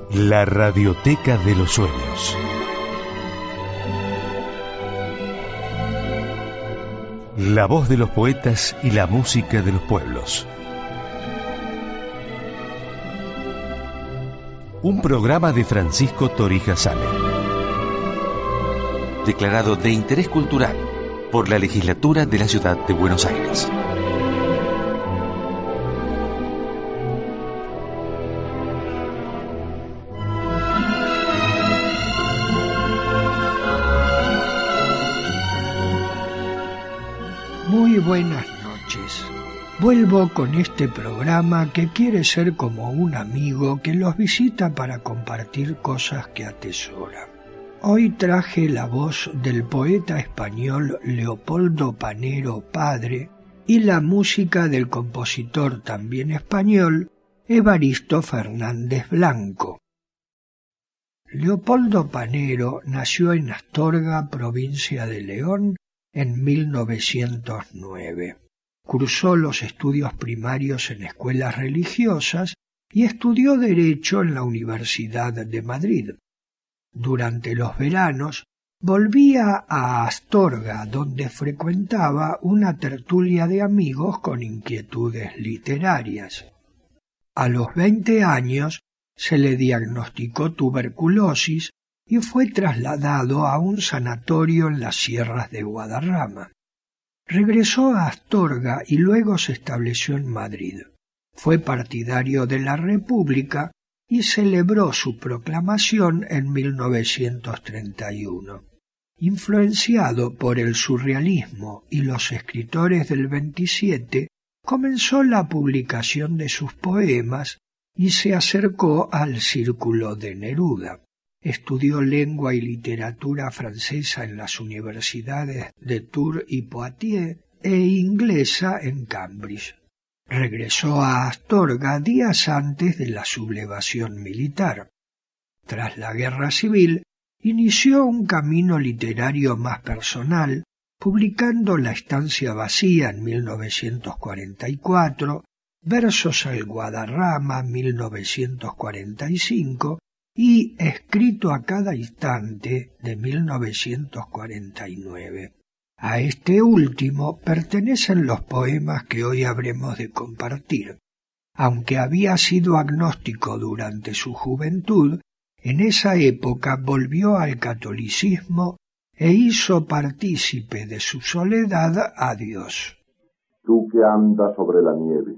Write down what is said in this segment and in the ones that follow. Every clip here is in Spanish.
La Radioteca de los Sueños. La voz de los poetas y la música de los pueblos. Un programa de Francisco Torija Sale. Declarado de interés cultural por la Legislatura de la Ciudad de Buenos Aires. Muy buenas noches. Vuelvo con este programa que quiere ser como un amigo que los visita para compartir cosas que atesora. Hoy traje la voz del poeta español Leopoldo Panero padre y la música del compositor también español Evaristo Fernández Blanco. Leopoldo Panero nació en Astorga, provincia de León, en 1909. Cursó los estudios primarios en escuelas religiosas y estudió Derecho en la Universidad de Madrid. Durante los veranos volvía a Astorga, donde frecuentaba una tertulia de amigos con inquietudes literarias. A los 20 años se le diagnosticó tuberculosis y fue trasladado a un sanatorio en las sierras de Guadarrama. Regresó a Astorga y luego se estableció en Madrid. Fue partidario de la República y celebró su proclamación en 1931. Influenciado por el surrealismo y los escritores del 27, comenzó la publicación de sus poemas y se acercó al círculo de Neruda. Estudió lengua y literatura francesa en las universidades de Tours y Poitiers e inglesa en Cambridge. Regresó a Astorga días antes de la sublevación militar. Tras la guerra civil, inició un camino literario más personal, publicando La estancia vacía en 1944, Versos al Guadarrama 1945, y Escrito a cada instante de 1949. A este último pertenecen los poemas que hoy habremos de compartir. Aunque había sido agnóstico durante su juventud, en esa época volvió al catolicismo e hizo partícipe de su soledad a Dios. Tú que andas sobre la nieve,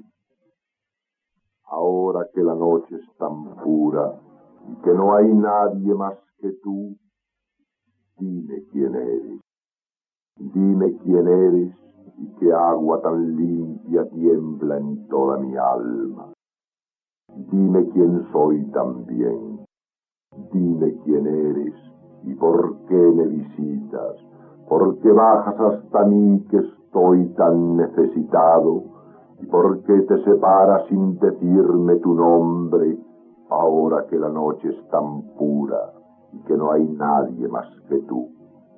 ahora que la noche es tan pura, y que no hay nadie más que tú, dime quién eres. Dime quién eres y qué agua tan limpia tiembla en toda mi alma. Dime quién soy también. Dime quién eres y por qué me visitas. ¿Por qué bajas hasta mí que estoy tan necesitado? ¿Y por qué te separas sin decirme tu nombre? Ahora que la noche es tan pura y que no hay nadie más que tú.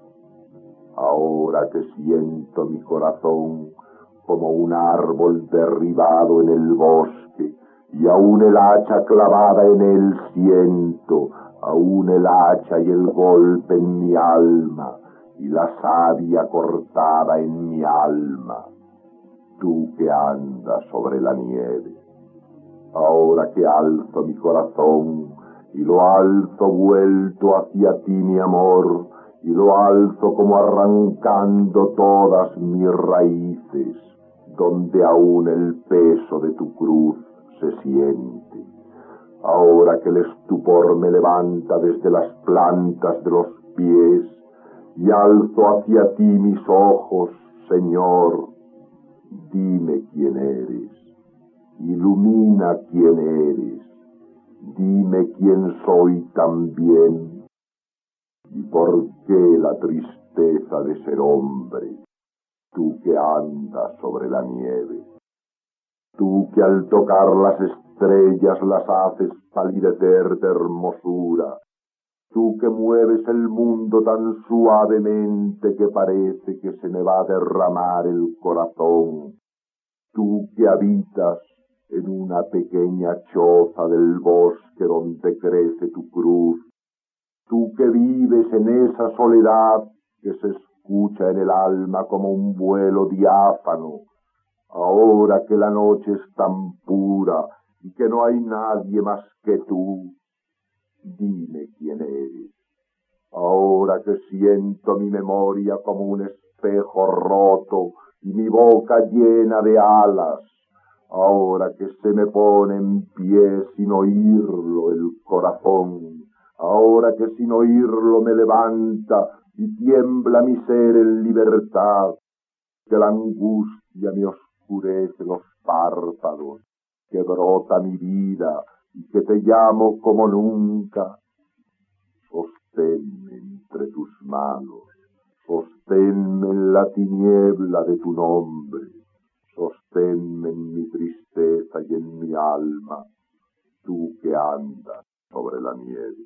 Ahora que siento mi corazón como un árbol derribado en el bosque y aún el hacha clavada en él siento, aún el hacha y el golpe en mi alma y la savia cortada en mi alma. Tú que andas sobre la nieve. Ahora que alzo mi corazón y lo alzo vuelto hacia ti, mi amor, y lo alzo como arrancando todas mis raíces, donde aún el peso de tu cruz se siente. Ahora que el estupor me levanta desde las plantas de los pies y alzo hacia ti mis ojos, Señor, dime quién eres. Ilumina quién eres, dime quién soy también, y por qué la tristeza de ser hombre, tú que andas sobre la nieve, tú que al tocar las estrellas las haces palidecer de hermosura, tú que mueves el mundo tan suavemente que parece que se me va a derramar el corazón, tú que habitas en una pequeña choza del bosque donde crece tu cruz. Tú que vives en esa soledad que se escucha en el alma como un vuelo diáfano, ahora que la noche es tan pura y que no hay nadie más que tú, dime quién eres. Ahora que siento mi memoria como un espejo roto y mi boca llena de alas, ahora que se me pone en pie sin oírlo el corazón, ahora que sin oírlo me levanta y tiembla mi ser en libertad, que la angustia me oscurece los párpados, que brota mi vida y que te llamo como nunca, sosténme entre tus manos, sosténme en la tiniebla de tu nombre, sosténme en mi tristeza y en mi alma, tú que andas sobre la nieve.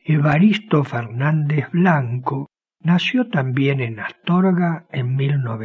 Evaristo Fernández Blanco nació también en Astorga en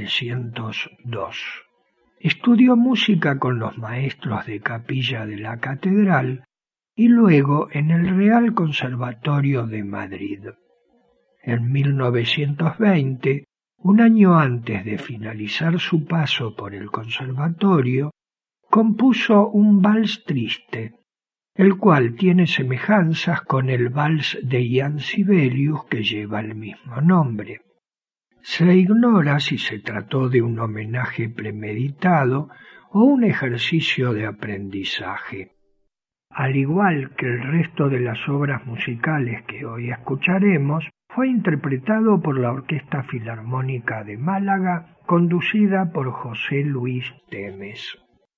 1902. Estudió música con los maestros de capilla de la catedral y luego en el Real Conservatorio de Madrid. En 1920, un año antes de finalizar su paso por el conservatorio, compuso un vals triste, el cual tiene semejanzas con el vals de Ian Sibelius que lleva el mismo nombre. Se ignora si se trató de un homenaje premeditado o un ejercicio de aprendizaje. Al igual que el resto de las obras musicales que hoy escucharemos, fue interpretado por la Orquesta Filarmónica de Málaga, conducida por José Luis Temes.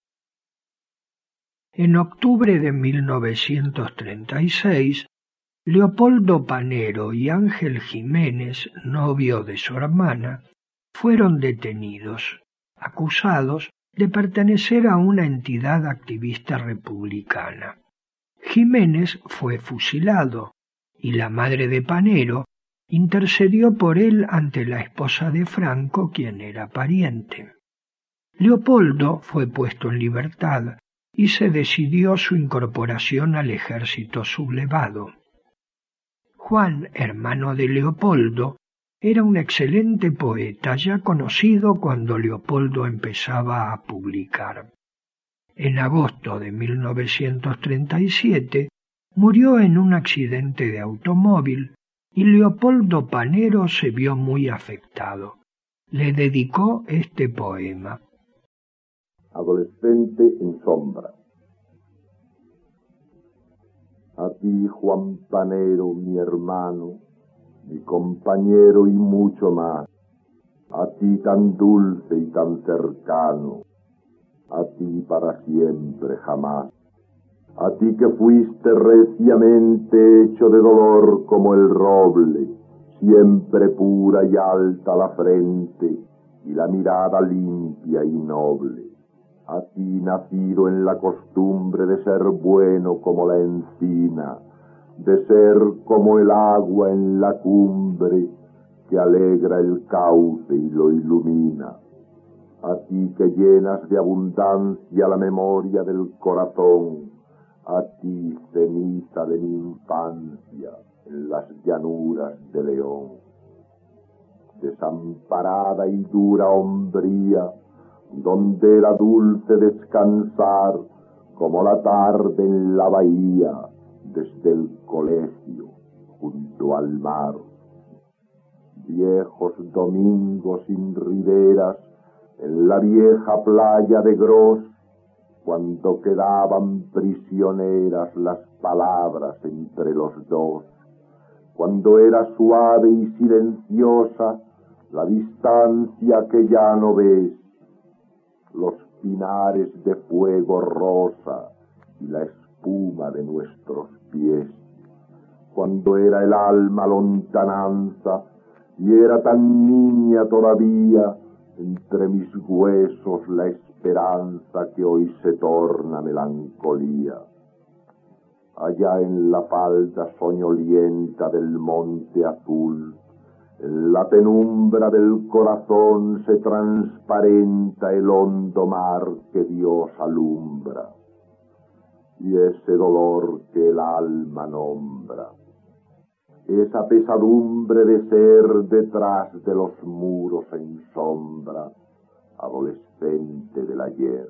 En octubre de 1936, Leopoldo Panero y Ángel Jiménez, novio de su hermana, fueron detenidos, acusados de pertenecer a una entidad activista republicana. Jiménez fue fusilado y la madre de Panero intercedió por él ante la esposa de Franco, quien era pariente. Leopoldo fue puesto en libertad y se decidió su incorporación al ejército sublevado. Juan, hermano de Leopoldo, era un excelente poeta ya conocido cuando Leopoldo empezaba a publicar. En agosto de 1937 murió en un accidente de automóvil y Leopoldo Panero se vio muy afectado. Le dedicó este poema. Adolescente en sombra. A ti, Juan Panero, mi hermano, mi compañero y mucho más, a ti tan dulce y tan cercano, a ti para siempre jamás, a ti que fuiste reciamente hecho de dolor como el roble, siempre pura y alta la frente y la mirada limpia y noble. A ti nacido en la costumbre de ser bueno como la encina, de ser como el agua en la cumbre que alegra el cauce y lo ilumina. A ti que llenas de abundancia la memoria del corazón, a ti ceniza de mi infancia en las llanuras de León. Desamparada y dura hombría, donde era dulce descansar como la tarde en la bahía desde el colegio junto al mar. Viejos domingos sin riberas en la vieja playa de Gros, cuando quedaban prisioneras las palabras entre los dos, cuando era suave y silenciosa la distancia que ya no ves, los pinares de fuego rosa y la espuma de nuestros pies, cuando era el alma lontananza y era tan niña todavía, entre mis huesos la esperanza que hoy se torna melancolía. Allá en la falda soñolienta del monte azul, en la penumbra del corazón se transparenta el hondo mar que Dios alumbra, y ese dolor que el alma nombra, esa pesadumbre de ser detrás de los muros en sombra, adolescente del ayer.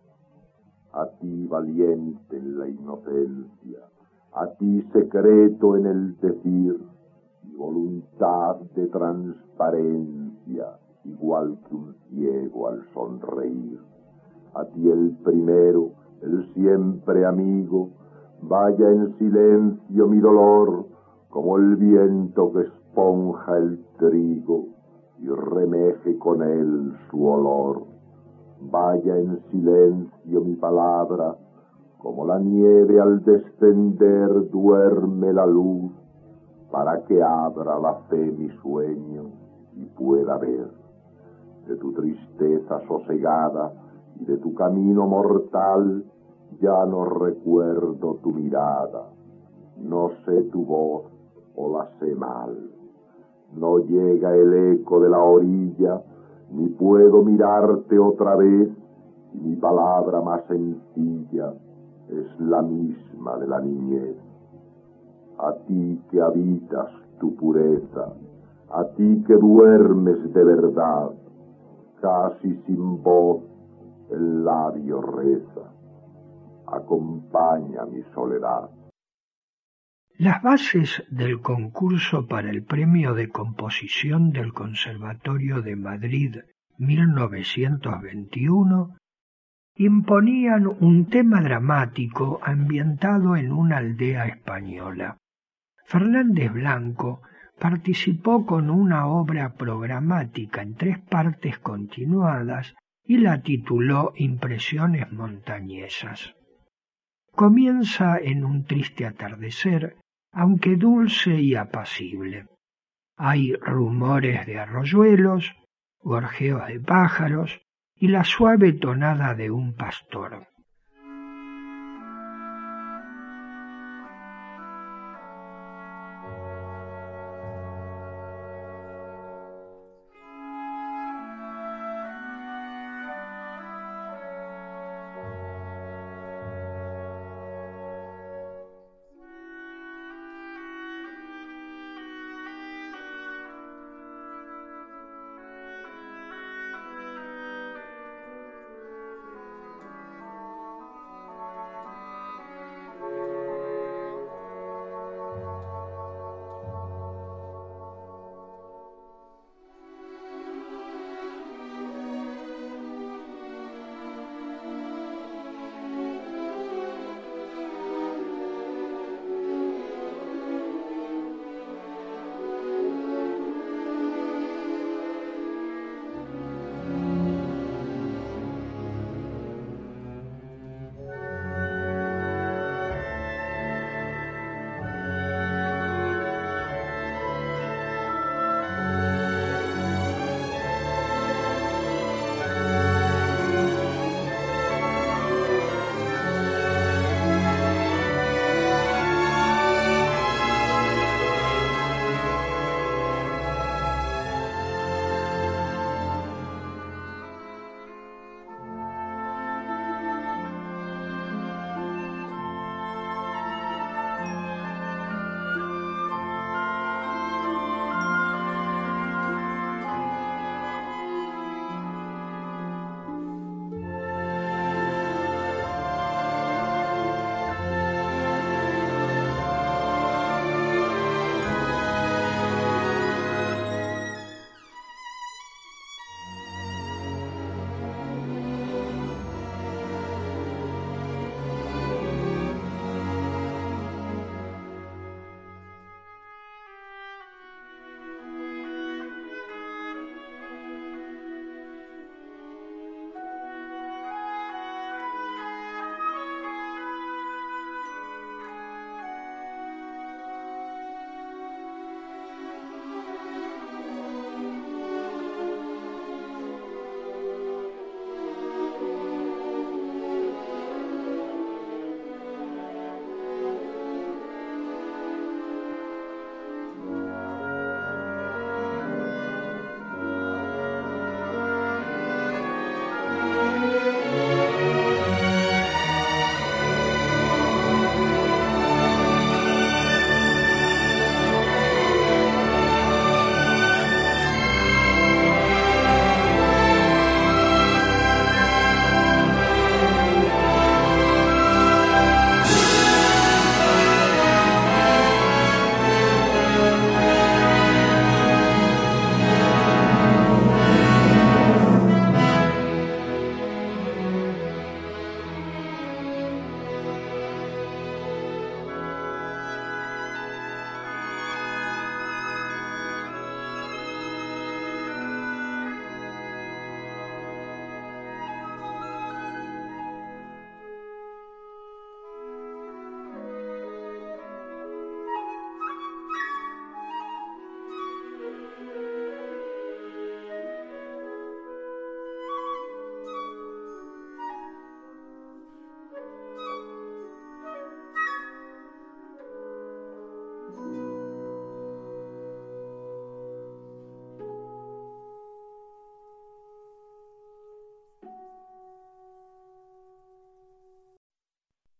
A ti valiente en la inocencia, a ti secreto en el decir, y voluntad de transparencia, igual que un ciego al sonreír. A ti el primero, el siempre amigo, vaya en silencio mi dolor, como el viento que esponja el trigo y remeje con él su olor. Vaya en silencio mi palabra, como la nieve al descender duerme la luz, para que abra la fe mi sueño y pueda ver. De tu tristeza sosegada y de tu camino mortal, ya no recuerdo tu mirada, no sé tu voz, o la sé mal. No llega el eco de la orilla, ni puedo mirarte otra vez, y mi palabra más sencilla es la misma de la niñez. A ti que habitas tu pureza, a ti que duermes de verdad, casi sin voz el labio reza, acompaña mi soledad. Las bases del concurso para el Premio de Composición del Conservatorio de Madrid 1921 imponían un tema dramático ambientado en una aldea española. Fernández Blanco participó con una obra programática en 3 partes continuadas y la tituló Impresiones montañesas. Comienza en un triste atardecer, aunque dulce y apacible. Hay rumores de arroyuelos, gorjeos de pájaros y la suave tonada de un pastor.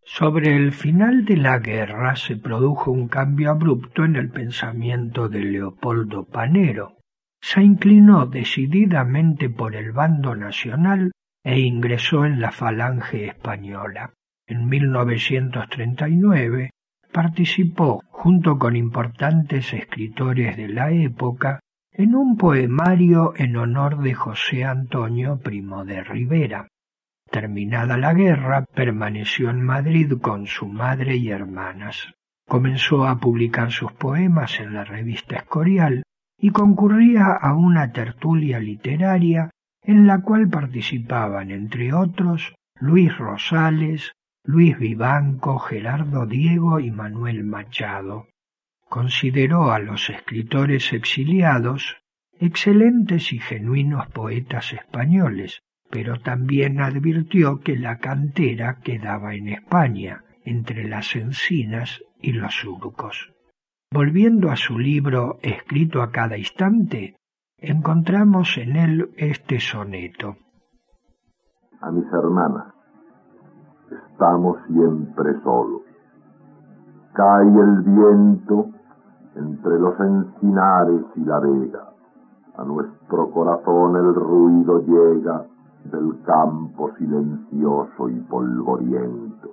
Sobre el final de la guerra se produjo un cambio abrupto en el pensamiento de Leopoldo Panero. Se inclinó decididamente por el bando nacional e ingresó en la Falange Española. En 1939 participó, junto con importantes escritores de la época, en un poemario en honor de José Antonio Primo de Rivera. Terminada la guerra, permaneció en Madrid con su madre y hermanas. Comenzó a publicar sus poemas en la revista Escorial y concurría a una tertulia literaria en la cual participaban, entre otros, Luis Rosales, Luis Vivanco, Gerardo Diego y Manuel Machado. Consideró a los escritores exiliados excelentes y genuinos poetas españoles, pero también advirtió que la cantera quedaba en España, entre las encinas y los surcos. Volviendo a su libro Escrito a cada instante, encontramos en él este soneto. A mis hermanas, estamos siempre solos. Cae el viento entre los encinares y la vega. A nuestro corazón el ruido llega del campo silencioso y polvoriento.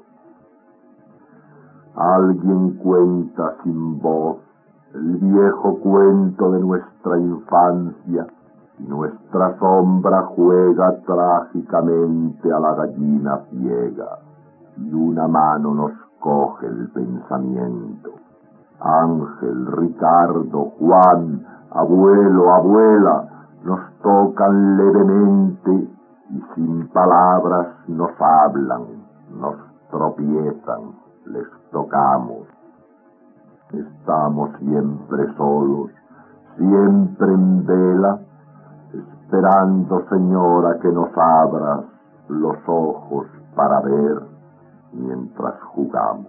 Alguien cuenta sin voz el viejo cuento de nuestra infancia y nuestra sombra juega trágicamente a la gallina ciega y una mano nos coge el pensamiento. Ángel, Ricardo, Juan, abuelo, abuela, nos tocan levemente y sin palabras nos hablan, nos tropiezan, les tocamos. Estamos siempre solos, siempre en vela, esperando, señora, que nos abras los ojos para ver mientras jugamos.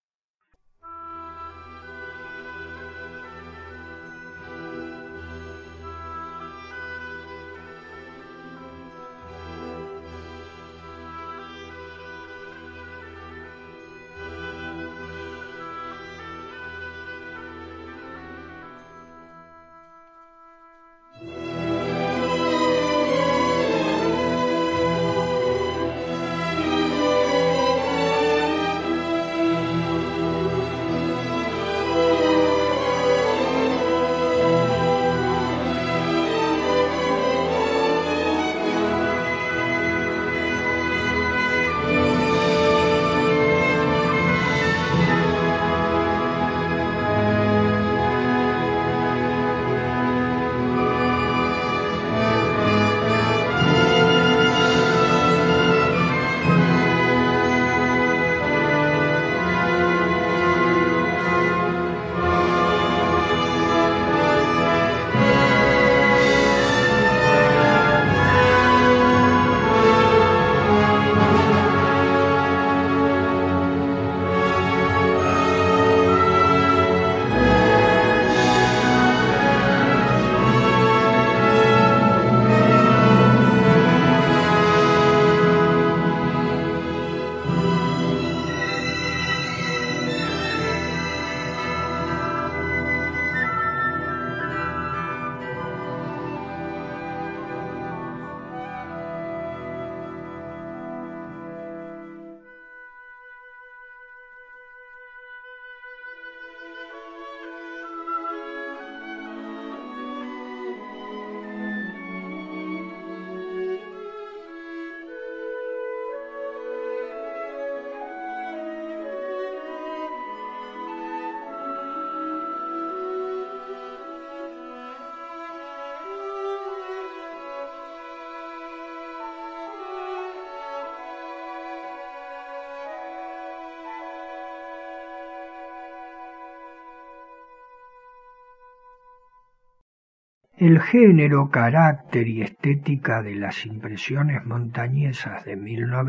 El género, carácter y estética de las impresiones montañesas de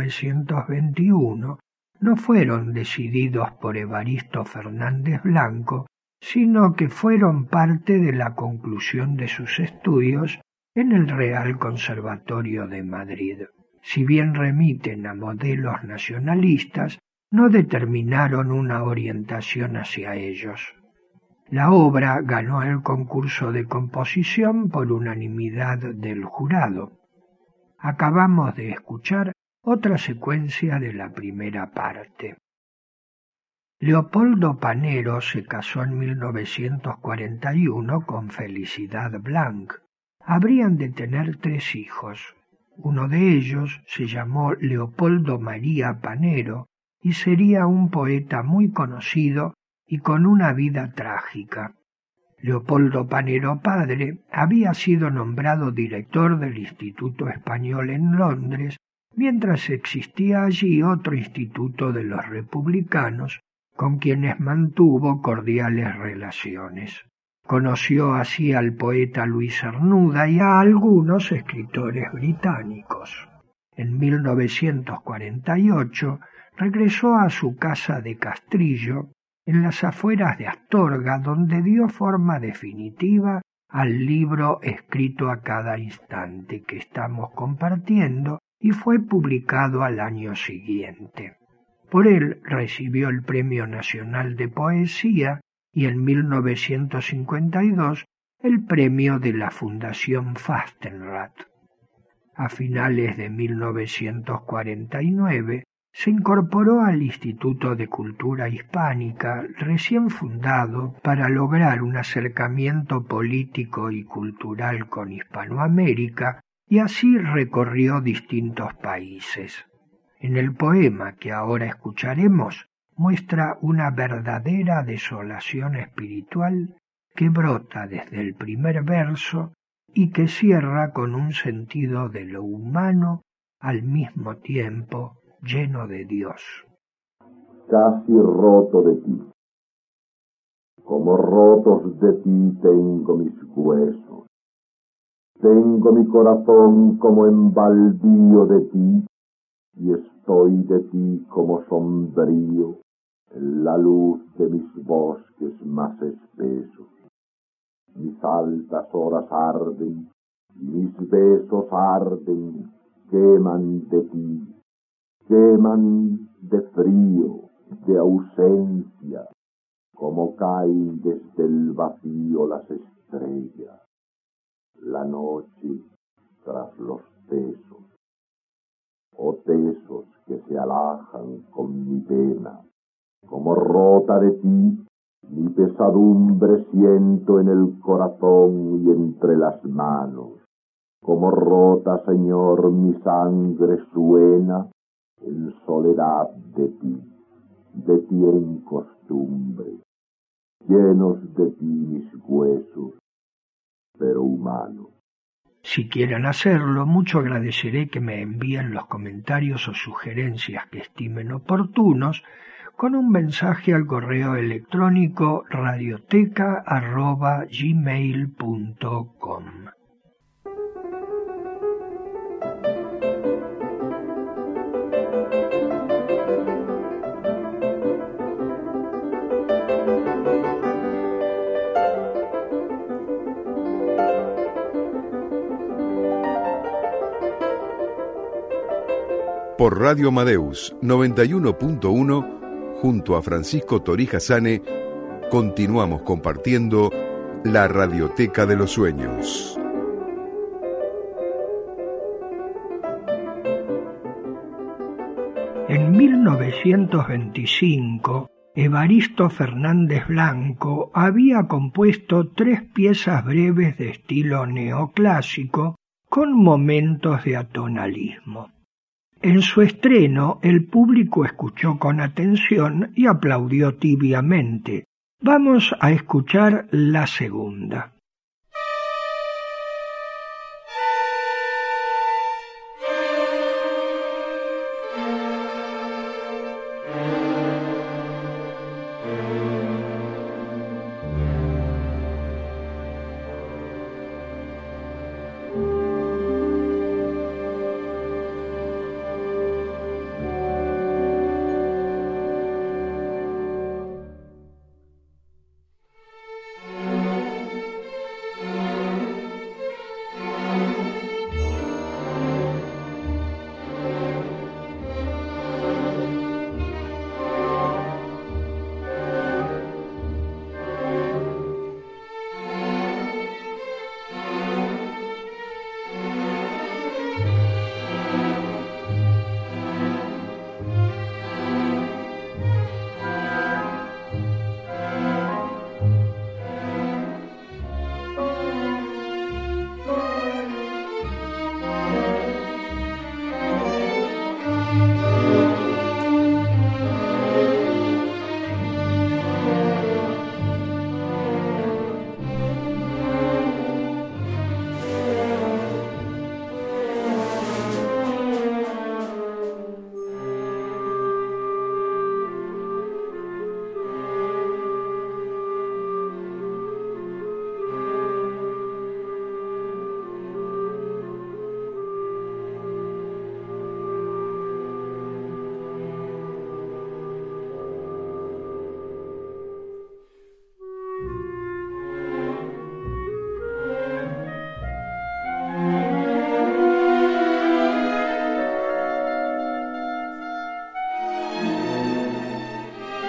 1921 no fueron decididos por Evaristo Fernández Blanco, sino que fueron parte de la conclusión de sus estudios en el Real Conservatorio de Madrid. Si bien remiten a modelos nacionalistas, no determinaron una orientación hacia ellos. La obra ganó el concurso de composición por unanimidad del jurado. Acabamos de escuchar otra secuencia de la primera parte. Leopoldo Panero se casó en 1941 con Felicidad Blanc. Habrían de tener 3 hijos. Uno de ellos se llamó Leopoldo María Panero y sería un poeta muy conocido y con una vida trágica. Leopoldo Panero padre había sido nombrado director del Instituto Español en Londres, mientras existía allí otro instituto de los republicanos, con quienes mantuvo cordiales relaciones. Conoció así al poeta Luis Cernuda y a algunos escritores británicos. En 1948 regresó a su casa de Castrillo, en las afueras de Astorga, donde dio forma definitiva al libro Escrito a cada instante que estamos compartiendo y fue publicado al año siguiente. Por él recibió el Premio Nacional de Poesía y en 1952 el premio de la Fundación Fastenrath. A finales de 1949 se incorporó al Instituto de Cultura Hispánica, recién fundado para lograr un acercamiento político y cultural con Hispanoamérica, y así recorrió distintos países. En el poema que ahora escucharemos muestra una verdadera desolación espiritual que brota desde el primer verso y que cierra con un sentido de lo humano al mismo tiempo lleno de Dios. Casi roto de ti, como rotos de ti tengo mis huesos, tengo mi corazón como en baldío de ti, y estoy de ti como sombrío en la luz de mis bosques más espesos. Mis altas horas arden, y mis besos arden, queman de ti, queman de frío, de ausencia, como caen desde el vacío las estrellas, la noche tras los tesos, o tesos que se alajan con mi pena, como rota de ti, mi pesadumbre siento en el corazón y entre las manos, como rota, Señor, mi sangre suena en soledad de ti en costumbre, llenos de ti mis huesos, pero humanos. Si quieren hacerlo, mucho agradeceré que me envíen los comentarios o sugerencias que estimen oportunos con un mensaje al correo electrónico radioteca@gmail.com. Por Radio Amadeus 91.1, junto a Francisco Torija Sane, continuamos compartiendo la Radioteca de los Sueños. En 1925, Evaristo Fernández Blanco había compuesto 3 piezas breves de estilo neoclásico con momentos de atonalismo. En su estreno, el público escuchó con atención y aplaudió tibiamente. Vamos a escuchar la segunda.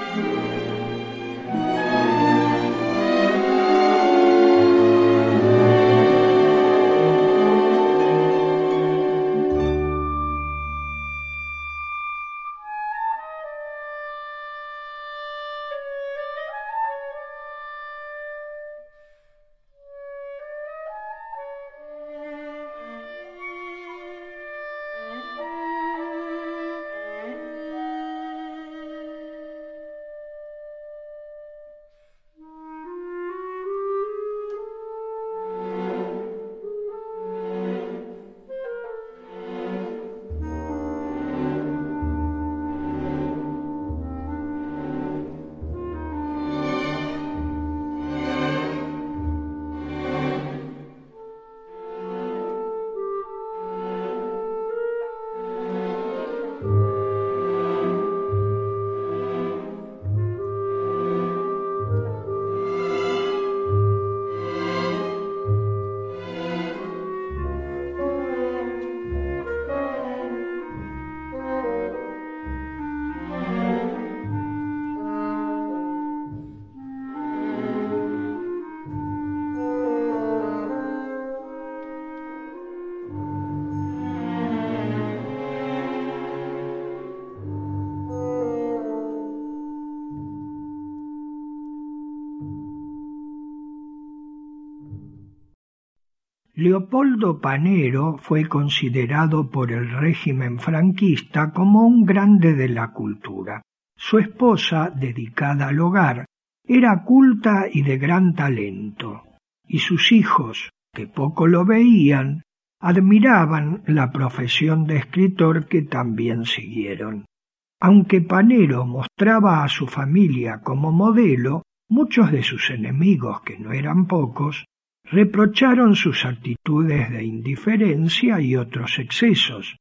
Leopoldo Panero fue considerado por el régimen franquista como un grande de la cultura. Su esposa, dedicada al hogar, era culta y de gran talento, y sus hijos, que poco lo veían, admiraban la profesión de escritor que también siguieron. Aunque Panero mostraba a su familia como modelo, muchos de sus enemigos, que no eran pocos, reprocharon sus actitudes de indiferencia y otros excesos.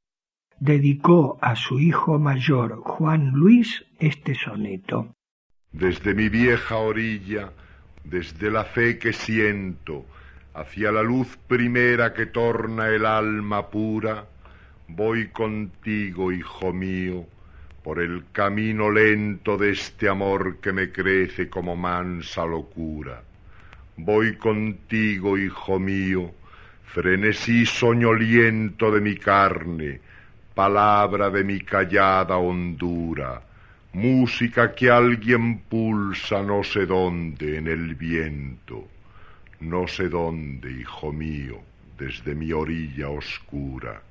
Dedicó a su hijo mayor, Juan Luis, este soneto. Desde mi vieja orilla, desde la fe que siento, hacia la luz primera que torna el alma pura, voy contigo, hijo mío, por el camino lento de este amor que me crece como mansa locura. Voy contigo, hijo mío, frenesí soñoliento de mi carne, palabra de mi callada hondura, música que alguien pulsa no sé dónde en el viento, no sé dónde, hijo mío, desde mi orilla oscura.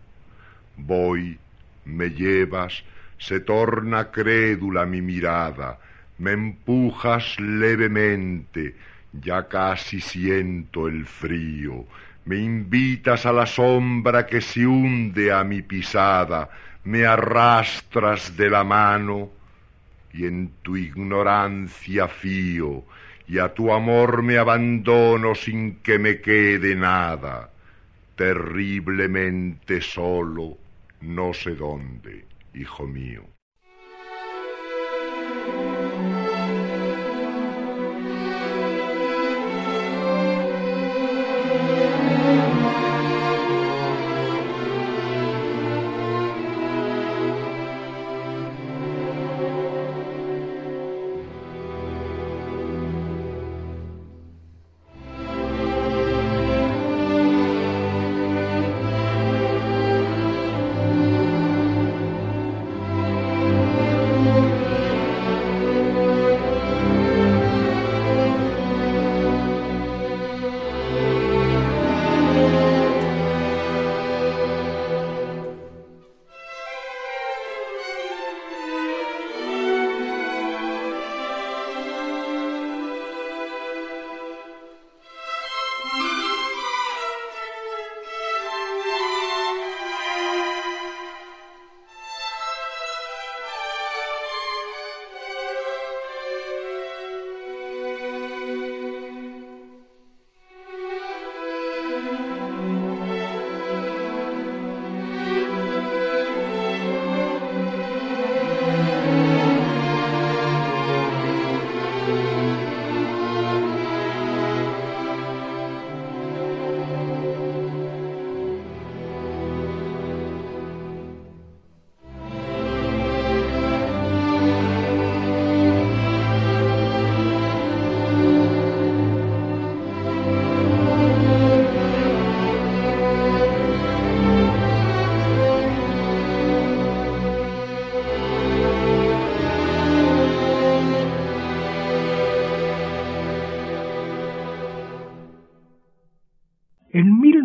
Voy, me llevas, se torna crédula mi mirada, me empujas levemente, ya casi siento el frío, me invitas a la sombra que se hunde a mi pisada, me arrastras de la mano y en tu ignorancia fío, y a tu amor me abandono sin que me quede nada, terriblemente solo, no sé dónde, hijo mío.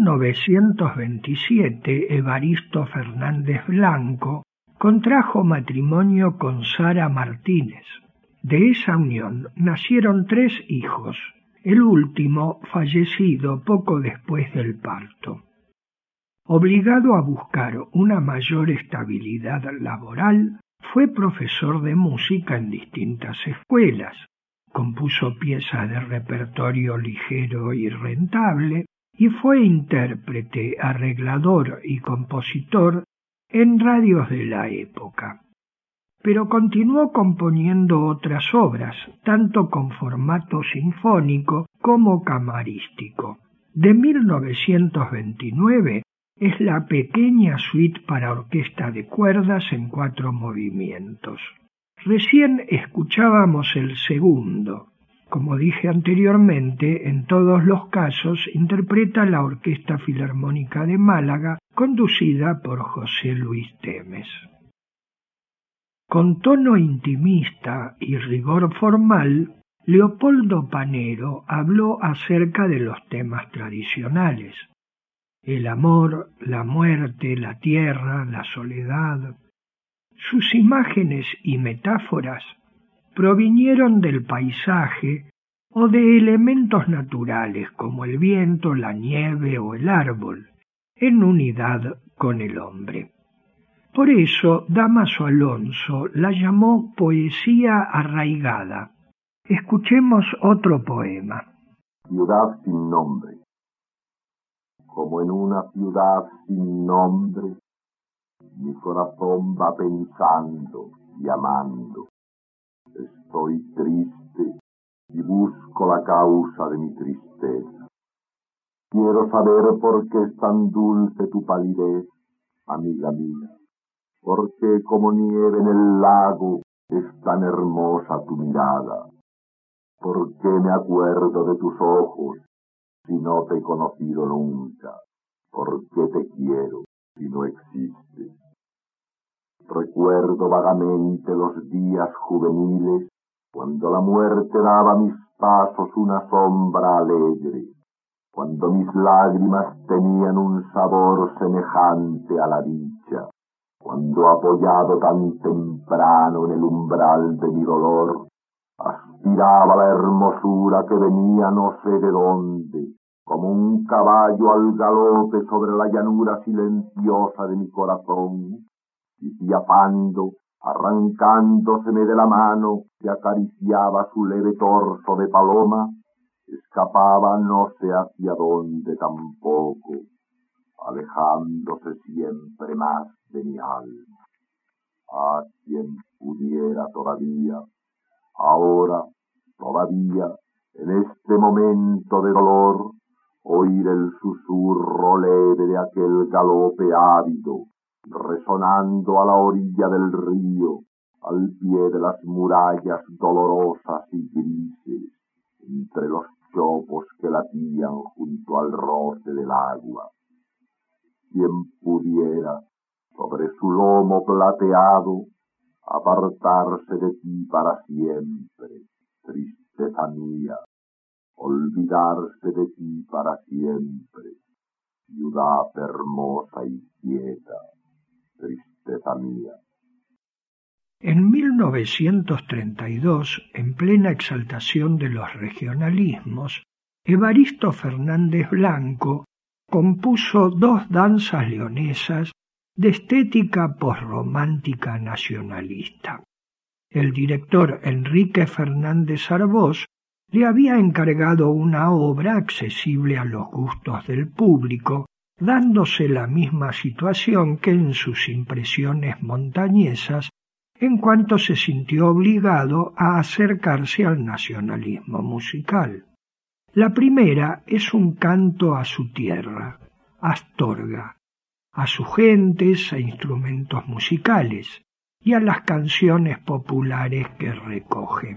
1927, Evaristo Fernández Blanco contrajo matrimonio con Sara Martínez. De esa unión nacieron 3 hijos, el último fallecido poco después del parto. Obligado a buscar una mayor estabilidad laboral, fue profesor de música en distintas escuelas, compuso piezas de repertorio ligero y rentable, y fue intérprete, arreglador y compositor en radios de la época. Pero continuó componiendo otras obras, tanto con formato sinfónico como camarístico. De 1929 es la pequeña suite para orquesta de cuerdas en 4 movimientos. Recién escuchábamos el segundo. Como dije anteriormente, en todos los casos interpreta la Orquesta Filarmónica de Málaga, conducida por José Luis Temes. Con tono intimista y rigor formal, Leopoldo Panero habló acerca de los temas tradicionales: el amor, la muerte, la tierra, la soledad. Sus imágenes y metáforas provinieron del paisaje o de elementos naturales como el viento, la nieve o el árbol, en unidad con el hombre. Por eso Dámaso Alonso la llamó poesía arraigada. Escuchemos otro poema. Ciudad sin nombre. Como en una ciudad sin nombre, mi corazón va pensando y amando. Estoy triste y busco la causa de mi tristeza. Quiero saber por qué es tan dulce tu palidez, amiga mía. Por qué como nieve en el lago es tan hermosa tu mirada. ¿Por qué me acuerdo de tus ojos si no te he conocido nunca? ¿Por qué te quiero si no existes? Recuerdo vagamente los días juveniles, cuando la muerte daba a mis pasos una sombra alegre, cuando mis lágrimas tenían un sabor semejante a la dicha, cuando apoyado tan temprano en el umbral de mi dolor, aspiraba la hermosura que venía no sé de dónde, como un caballo al galope sobre la llanura silenciosa de mi corazón, y fiapando, arrancándoseme de la mano que acariciaba su leve torso de paloma, escapaba no sé hacia dónde tampoco, alejándose siempre más de mi alma. Ah, quien pudiera todavía, ahora, todavía, en este momento de dolor, oír el susurro leve de aquel galope ávido, resonando a la orilla del río, al pie de las murallas dolorosas y grises, entre los chopos que latían junto al roce del agua. Quien pudiera, sobre su lomo plateado, apartarse de ti para siempre, tristeza mía, olvidarse de ti para siempre, ciudad hermosa y quieta, tristeza mía. En 1932, en plena exaltación de los regionalismos, Evaristo Fernández Blanco compuso 2 danzas leonesas de estética posromántica nacionalista. El director Enrique Fernández Arbós le había encargado una obra accesible a los gustos del público, dándose la misma situación que en sus impresiones montañesas, en cuanto se sintió obligado a acercarse al nacionalismo musical. La primera es un canto a su tierra, Astorga, a sus gentes e instrumentos musicales, y a las canciones populares que recoge.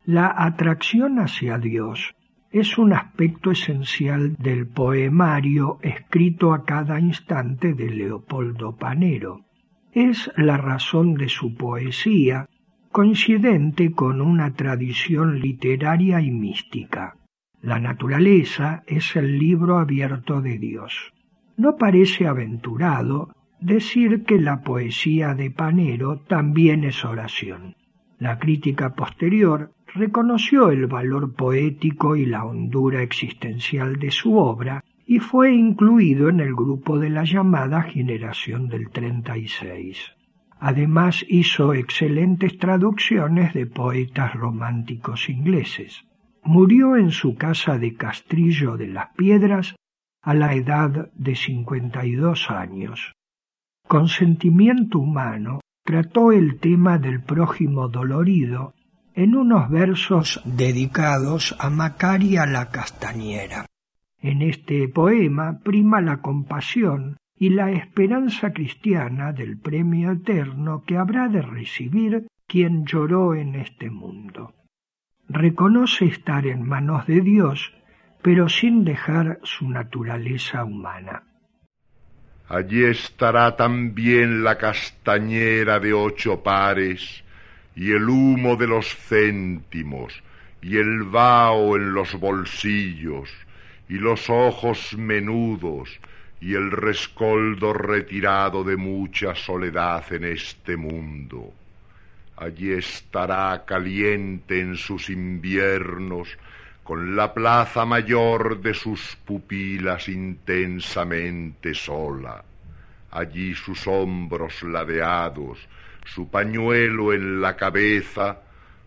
La atracción hacia Dios es un aspecto esencial del poemario escrito a cada instante de Leopoldo Panero. Es la razón de su poesía, coincidente con una tradición literaria y mística. La naturaleza es el libro abierto de Dios. No parece aventurado decir que la poesía de Panero también es oración. La crítica posterior reconoció el valor poético y la hondura existencial de su obra y fue incluido en el grupo de la llamada generación del 36. Además hizo excelentes traducciones de poetas románticos ingleses. Murió en su casa de Castrillo de las Piedras a la edad de 52 años. Con sentimiento humano trató el tema del prójimo dolorido en unos versos dedicados a Macaria la Castañera. En este poema prima la compasión y la esperanza cristiana del premio eterno que habrá de recibir quien lloró en este mundo. Reconoce estar en manos de Dios, pero sin dejar su naturaleza humana. Allí estará también la castañera de 8 pares, y el humo de los céntimos, y el vaho en los bolsillos, y los ojos menudos, y el rescoldo retirado de mucha soledad en este mundo. Allí estará caliente en sus inviernos, con la plaza mayor de sus pupilas intensamente sola. Allí sus hombros ladeados, su pañuelo en la cabeza,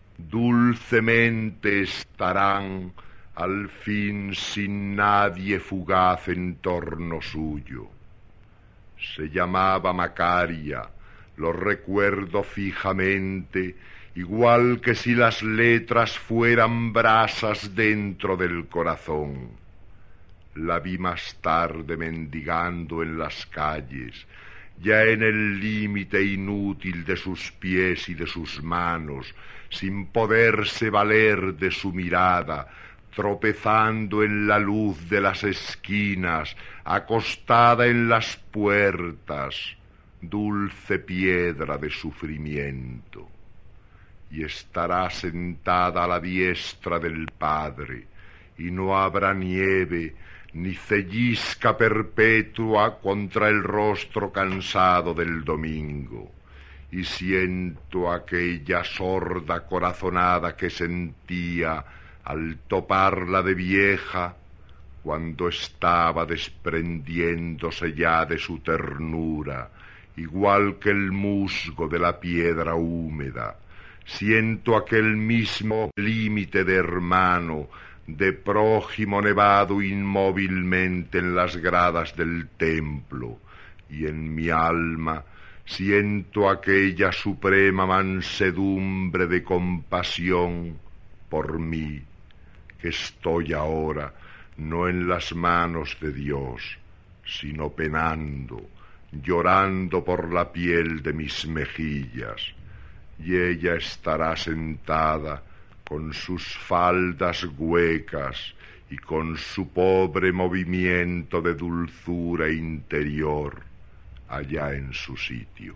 dulcemente estarán al fin sin nadie fugaz en torno suyo. Se llamaba Macaria, lo recuerdo fijamente, igual que si las letras fueran brasas dentro del corazón. La vi más tarde mendigando en las calles, ya en el límite inútil de sus pies y de sus manos, sin poderse valer de su mirada, tropezando en la luz de las esquinas, acostada en las puertas, dulce piedra de sufrimiento. Y estará sentada a la diestra del Padre, y no habrá nieve, ni cellisca perpetua contra el rostro cansado del domingo. Y siento aquella sorda corazonada que sentía al toparla de vieja, cuando estaba desprendiéndose ya de su ternura, igual que el musgo de la piedra húmeda. Siento aquel mismo límite de hermano, de prójimo nevado inmóvilmente en las gradas del templo, y en mi alma siento aquella suprema mansedumbre de compasión por mí, que estoy ahora no en las manos de Dios, sino penando, llorando por la piel de mis mejillas, y ella estará sentada con sus faldas huecas y con su pobre movimiento de dulzura interior allá en su sitio.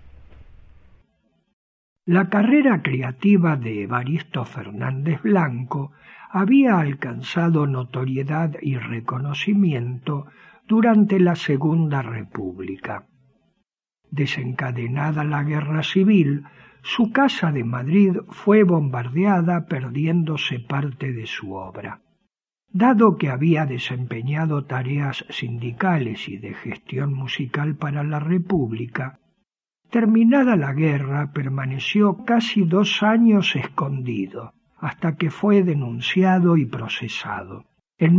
La carrera creativa de Evaristo Fernández Blanco había alcanzado notoriedad y reconocimiento durante la Segunda República. Desencadenada la Guerra Civil, su casa de Madrid fue bombardeada, perdiéndose parte de su obra. Dado que había desempeñado tareas sindicales y de gestión musical para la República, terminada la guerra permaneció casi 2 años escondido, hasta que fue denunciado y procesado. En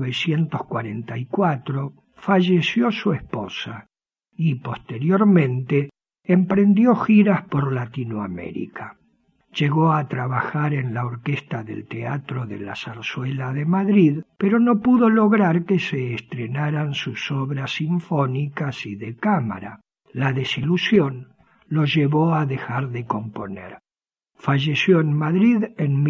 1944 falleció su esposa y posteriormente emprendió giras por Latinoamérica. Llegó a trabajar en la orquesta del Teatro de la Zarzuela de Madrid, pero no pudo lograr que se estrenaran sus obras sinfónicas y de cámara. La desilusión lo llevó a dejar de componer. Falleció en Madrid en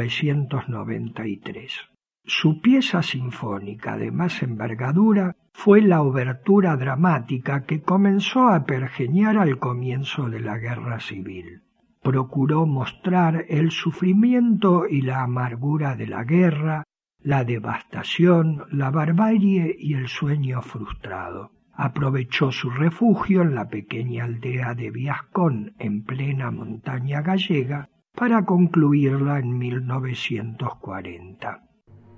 1993. Su pieza sinfónica de más envergadura fue la obertura dramática que comenzó a pergeñar al comienzo de la Guerra Civil. Procuró mostrar el sufrimiento y la amargura de la guerra, la devastación, la barbarie y el sueño frustrado. Aprovechó su refugio en la pequeña aldea de Viascón, en plena montaña gallega, para concluirla en 1940.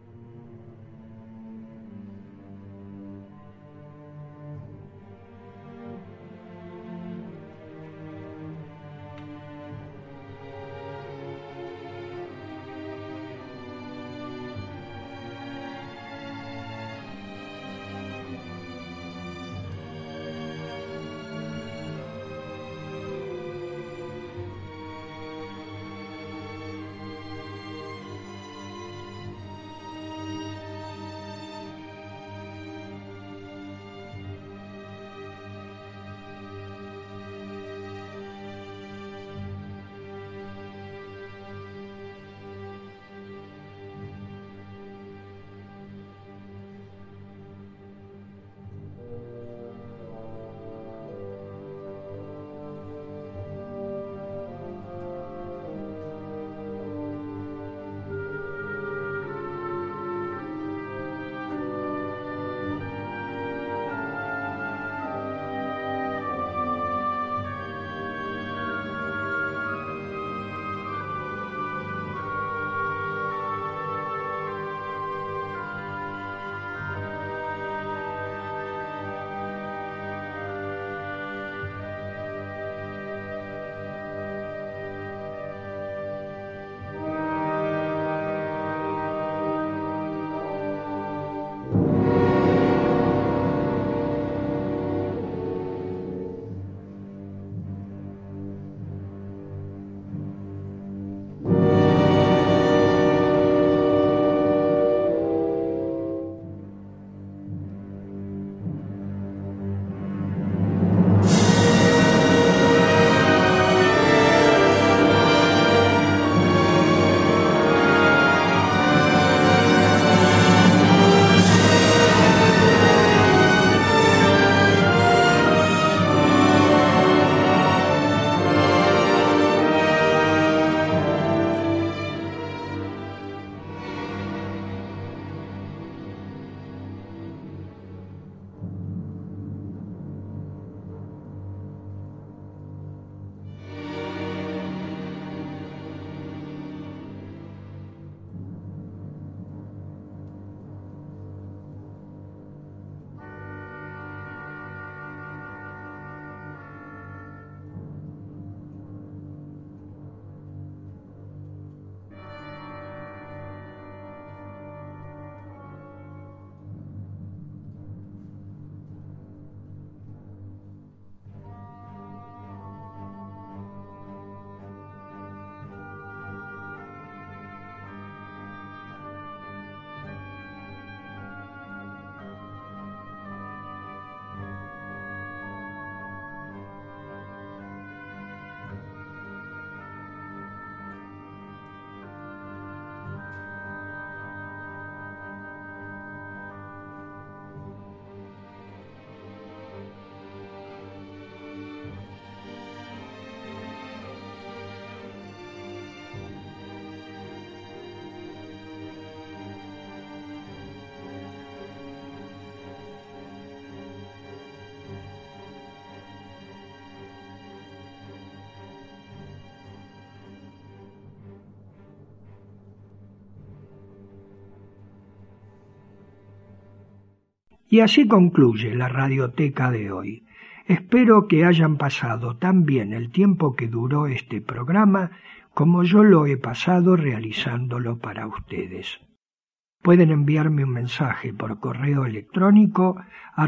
Y así concluye la radioteca de hoy. Espero que hayan pasado tan bien el tiempo que duró este programa como yo lo he pasado realizándolo para ustedes. Pueden enviarme un mensaje por correo electrónico a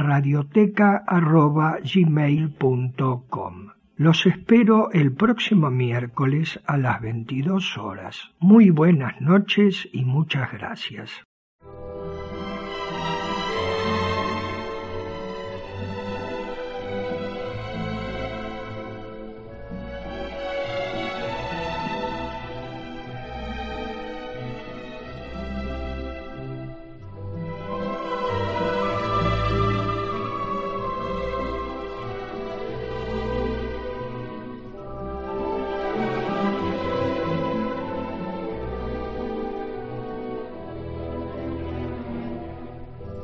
radioteca@gmail.com. Los espero el próximo miércoles a las 22 horas. Muy buenas noches y muchas gracias.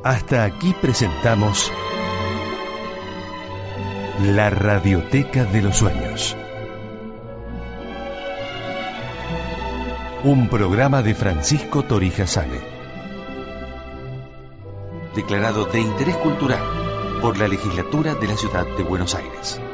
Hasta aquí presentamos la Radioteca de los Sueños. Un programa de Francisco Torija Sane. Declarado de interés cultural por la Legislatura de la Ciudad de Buenos Aires.